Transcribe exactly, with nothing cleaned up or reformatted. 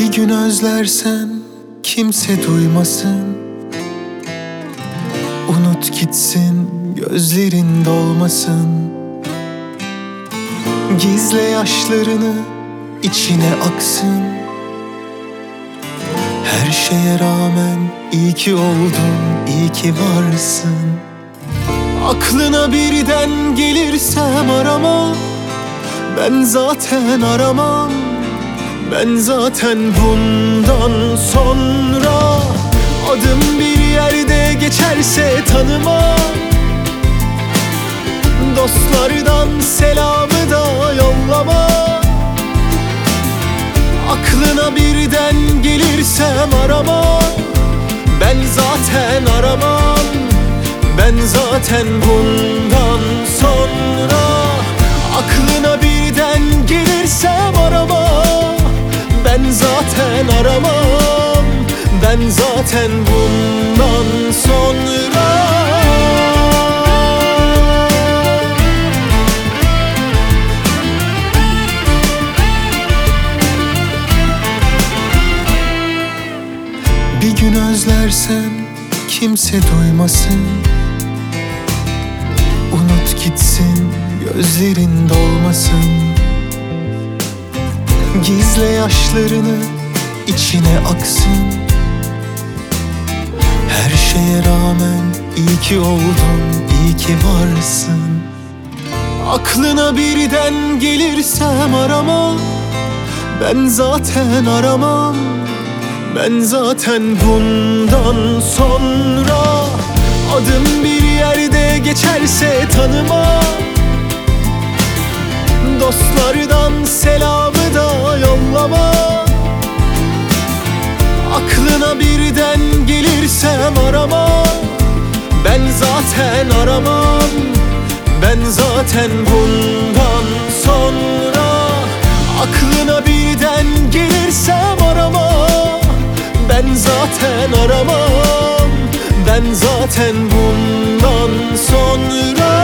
Bir gün özlersen kimse duymasın, unut gitsin, gözlerin dolmasın. Gizle yaşlarını, içine aksın. Her şeye rağmen iyi ki oldun, iyi ki varsın. Aklına birden gelirsem arama, ben zaten aramam. Ben zaten bundan sonra adım bir yerde geçerse tanıma. Dostlardan selamı da yollama. Aklına birden gelirsem arama, ben zaten aramam. Ben zaten bundan sonra aklına birden gelirsem arama. Ben zaten aramam. Ben zaten bundan sonra. Bir gün özlersen kimse duymasın, unut gitsin, gözlerin dolmasın. Gizle yaşlarını, içine aksın. Her şeye rağmen iyi ki oldun, iyi ki varsın. Aklına birden gelirsem arama, ben zaten aramam. Ben zaten bundan sonra adım bir yerde geçerse tanıma. Dostlardan selamı da yollama. Aklına birden gelirsem arama, ben zaten aramam. Ben zaten bundan sonra aklına birden gelirsem arama. Ben zaten aramam. Ben zaten bundan sonra